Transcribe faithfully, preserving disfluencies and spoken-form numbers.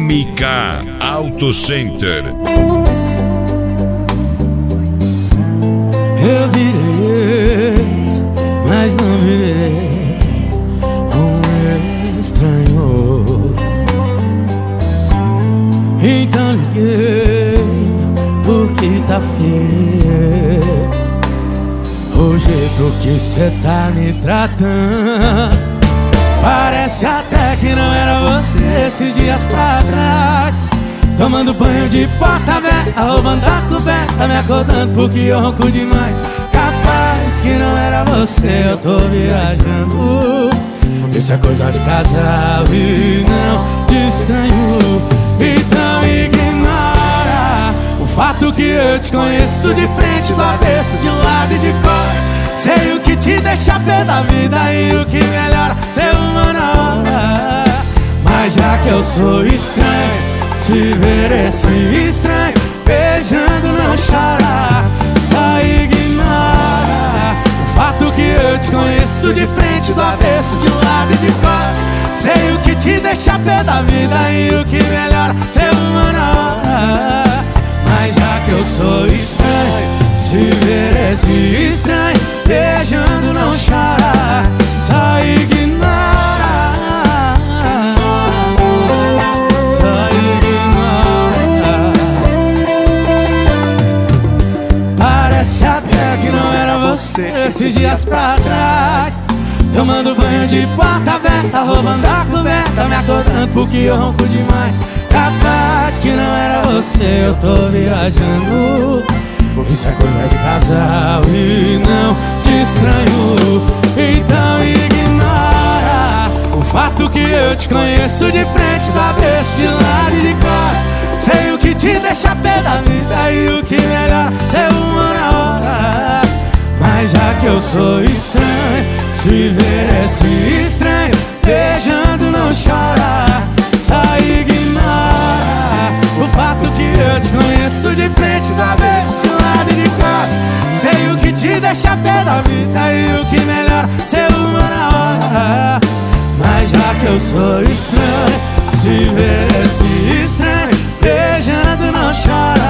M K Auto Center. Eu virei ex, mas não virei um estranho. Então liguei porque tá feio o jeito que cê tá me tratando. Parece até que não era você esses dias pra trás, tomando banho de porta aberta, roubando a coberta, me acordando porque eu ronco demais. Capaz que não era você, eu tô viajando. Isso é coisa de casal e não de estranho. Então ignora o fato que eu te conheço de frente, do avesso, de um lado e de costas. Sei o que te deixa pé da vida e o que melhora ser uma na hora. Mas já que eu sou estranho, se ver esse estranho beijando não chora. Só ignora o fato que eu te conheço de frente, do avesso, de um lado e de costas. Sei o que te deixa pé da vida e o que melhora ser uma na hora. Mas já que eu sou estranho, se ver esse estranho beijando não chora. Só ignora, só ignora. Parece até que não era você esses dias pra trás, tomando banho de porta aberta, roubando a coberta, me acordando porque eu ronco demais. Capaz que não era você, eu tô viajando. Isso é coisa de casal e não de estranho. Então ignora o fato que eu te conheço de frente, do avesso, de lado e de costas. Sei o que te deixa pé da vida e o que melhora ser uma na hora. Mas já que eu sou estranho, se ver esse estranho beijando não chora. Só ignora o fato que eu te conheço de frente, do avesso, de lado e de costas. Sei o que te deixa pé da vida e o que melhora ser uma na hora. Mas já que eu sou estranho, se ver esse estranho beijando não chora.